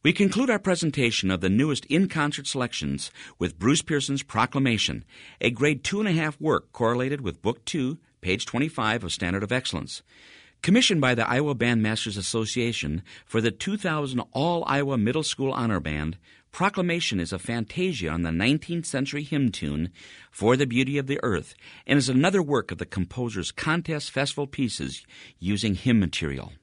We conclude our presentation of the newest in-concert selections with Bruce Pearson's Proclamation, a grade 2.5 work correlated with Book 2, page 25 of Standard of Excellence. Commissioned by the Iowa Bandmasters Association for the 2000 All-Iowa Middle School Honor Band, Proclamation is a fantasia on the 19th century hymn tune, For the Beauty of the Earth, and is another work of the composer's contest festival pieces using hymn material.